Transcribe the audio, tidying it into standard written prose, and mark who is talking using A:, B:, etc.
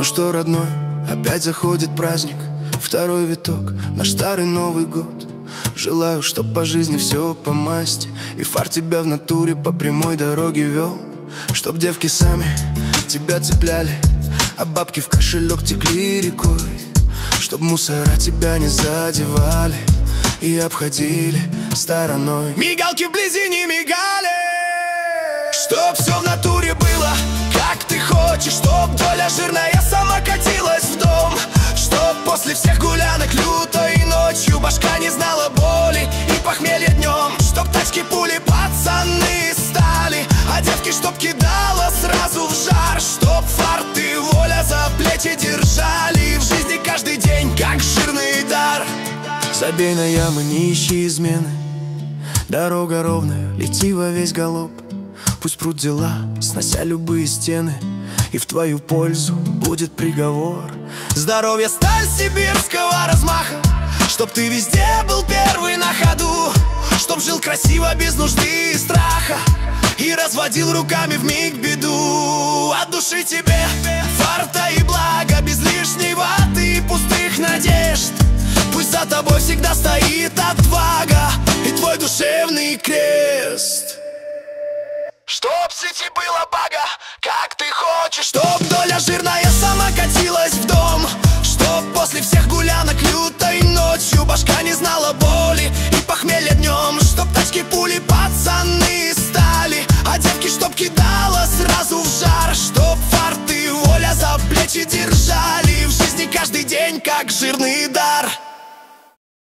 A: что, родной, опять заходит праздник, второй виток, наш старый Новый год. Желаю, чтоб по жизни все по масти, и фар тебя в натуре по прямой дороге вел. Чтоб девки сами тебя цепляли, а бабки в кошелек текли рекой. Чтоб мусора тебя не задевали и обходили стороной. Мигалки вблизи не мигали. Чтоб все в натуре было, как ты хочешь. Чтоб доля жирная сама катилась в дом. Чтоб после всех гулянок лютой ночью башка не знала боли и похмелья днем. Чтоб тачки пули пацаны стали, а девки чтоб кидала сразу в жар. Чтоб фарты воля за плечи держали в жизни каждый день, как жирный дар. Забей на ямы, не ищи измены, дорога ровная, лети во весь галоп. Пусть прут дела, снося любые стены, и в твою пользу будет приговор. Здоровье, сталь сибирского размаха, чтоб ты везде был первый на ходу. Чтоб жил красиво, без нужды и страха, и разводил руками вмиг беду. От души тебе фарта и блага, без лишней ваты и пустых надежд. Пусть за тобой всегда стоит отвага и твой душевный крест.